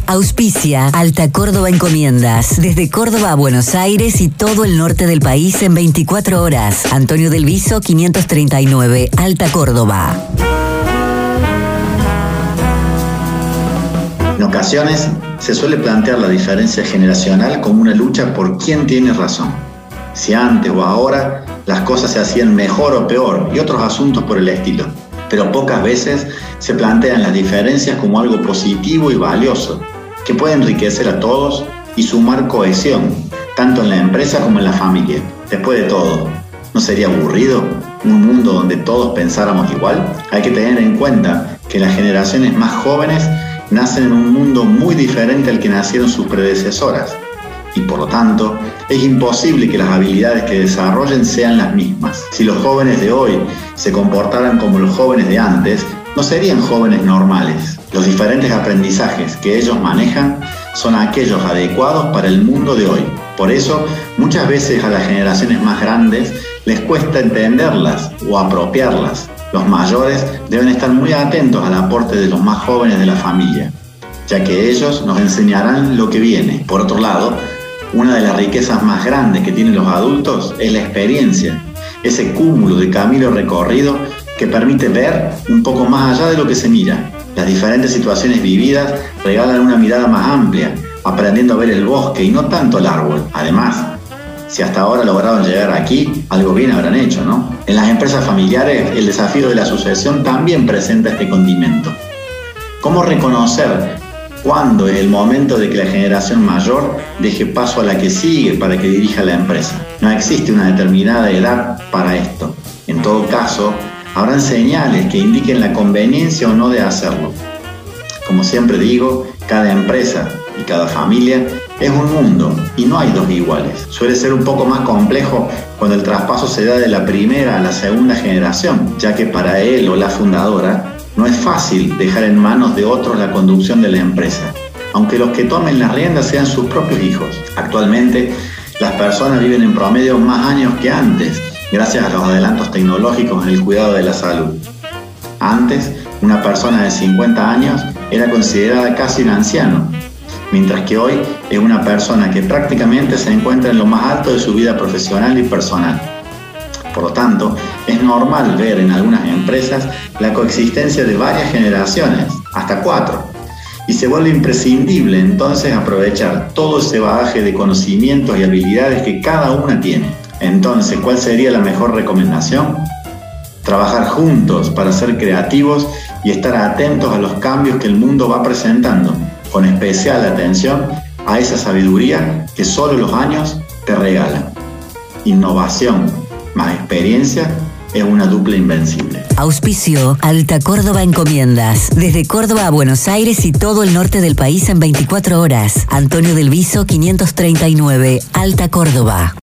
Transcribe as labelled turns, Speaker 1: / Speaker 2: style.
Speaker 1: Auspicia Alta Córdoba Encomiendas. Desde Córdoba a Buenos Aires y todo el norte del país en 24 horas. Antonio del Viso 539, Alta Córdoba.
Speaker 2: En ocasiones se suele plantear la diferencia generacional como una lucha por quién tiene razón. Si antes o ahora las cosas se hacían mejor o peor y otros asuntos por el estilo. Pero pocas veces se plantean las diferencias como algo positivo y valioso, que puede enriquecer a todos y sumar cohesión, tanto en la empresa como en la familia. Después de todo, ¿no sería aburrido un mundo donde todos pensáramos igual? Hay que tener en cuenta que las generaciones más jóvenes nacen en un mundo muy diferente al que nacieron sus predecesoras, y por lo tanto es imposible que las habilidades que desarrollen sean las mismas. Si los jóvenes de hoy se comportaran como los jóvenes de antes, no serían jóvenes normales. Los diferentes aprendizajes que ellos manejan son aquellos adecuados para el mundo de hoy. Por eso, muchas veces a las generaciones más grandes les cuesta entenderlas o apropiarlas. Los mayores deben estar muy atentos al aporte de los más jóvenes de la familia, ya que ellos nos enseñarán lo que viene. Por otro lado, una de las riquezas más grandes que tienen los adultos es la experiencia, ese cúmulo de camino recorrido que permite ver un poco más allá de lo que se mira. Las diferentes situaciones vividas regalan una mirada más amplia, aprendiendo a ver el bosque y no tanto el árbol. Además, si hasta ahora lograron llegar aquí, algo bien habrán hecho, ¿no? En las empresas familiares, el desafío de la sucesión también presenta este condimento. ¿Cómo reconocer cuándo es el momento de que la generación mayor deje paso a la que sigue para que dirija la empresa? No existe una determinada edad para esto. En todo caso, habrán señales que indiquen la conveniencia o no de hacerlo. Como siempre digo, cada empresa y cada familia es un mundo y no hay dos iguales. Suele ser un poco más complejo cuando el traspaso se da de la primera a la segunda generación, ya que para él o la fundadora no es fácil dejar en manos de otros la conducción de la empresa, aunque los que tomen las riendas sean sus propios hijos. Actualmente, las personas viven en promedio más años que antes, gracias a los adelantos tecnológicos en el cuidado de la salud. Antes, una persona de 50 años era considerada casi un anciano, mientras que hoy es una persona que prácticamente se encuentra en lo más alto de su vida profesional y personal. Por lo tanto, es normal ver en algunas empresas la coexistencia de varias generaciones, hasta 4, y se vuelve imprescindible entonces aprovechar todo ese bagaje de conocimientos y habilidades que cada una tiene. Entonces, ¿cuál sería la mejor recomendación? Trabajar juntos para ser creativos y estar atentos a los cambios que el mundo va presentando, con especial atención a esa sabiduría que solo los años te regalan. Innovación más experiencia es una dupla invencible.
Speaker 1: Auspicio Alta Córdoba Encomiendas. Desde Córdoba a Buenos Aires y todo el norte del país en 24 horas. Antonio del Viso 539, Alta Córdoba.